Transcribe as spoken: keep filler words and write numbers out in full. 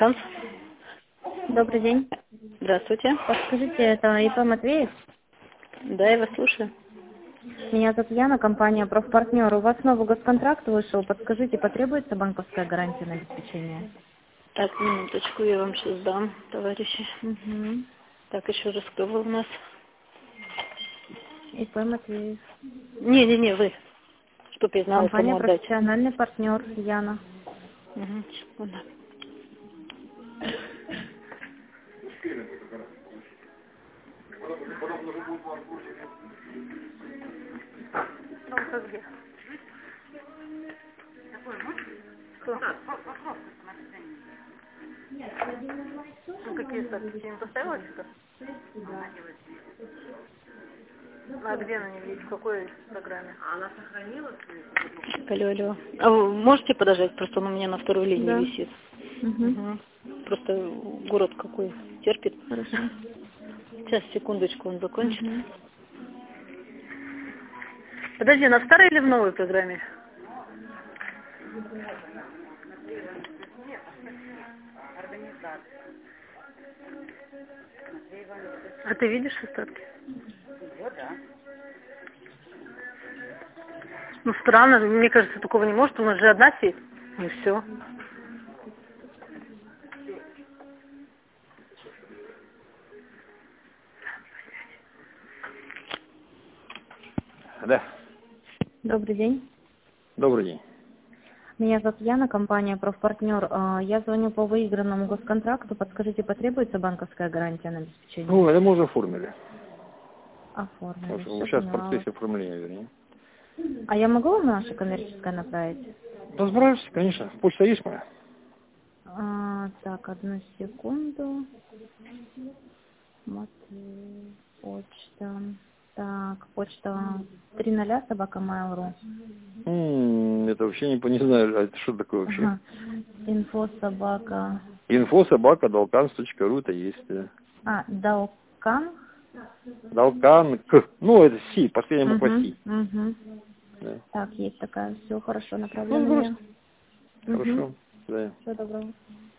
Танц. Добрый день. Здравствуйте. Подскажите, это ИП Матвеев? Да, я вас слушаю. Меня зовут Яна, компания «Профпартнер». У вас новый госконтракт вышел. Подскажите, потребуется банковская гарантия на обеспечение? Так, минуточку, я вам сейчас дам, товарищи. Угу. Так, еще раз, кто вы у нас? ИП Матвеев. Не-не-не, вы. Чтоб я знала, Компания кому отдать. «Профессиональный партнер» Яна. Угу, секунду. Где? Кто? Ну, какие статусы? Не поставила что-то? А где она не видит? В какой программе? Она сохранилась? Алло, алло. А вы можете подождать? Просто он у меня на второй линии Да. висит. Угу. Угу. Просто город какой терпит. Хорошо. Сейчас, секундочку, он закончит. Угу. Подожди, на старой или в новой программе? А ты видишь остатки? Ну, странно, мне кажется, такого не может, у нас же одна сеть, и все. Да. Добрый день. Добрый день. Меня зовут Яна, компания «Профпартнер». А, Я звоню по выигранному госконтракту. Подскажите, потребуется банковская гарантия на обеспечение? Ну, это мы уже оформили. Оформили. Вот Все сейчас в поняла. процессе оформления, вернее. А я могу вам наше коммерческое направить? Да, сбрасывайте, конечно. Почта есть моя? А, так, одну секунду. Матвей, почта. Так, почта три ноля собака mail.ru. М, Это вообще не, по- не знаю, а это что такое вообще? Ага. Инфо собака. Инфо собака долканс точка ру это есть. да. А, Далкан. Долкан к. Ну, это Си, последняя буква Угу, Си. угу. Да. Так, есть такая. Все хорошо, Ну, направлю на нее. сбросьте. Угу. Хорошо. Да. Всего доброго.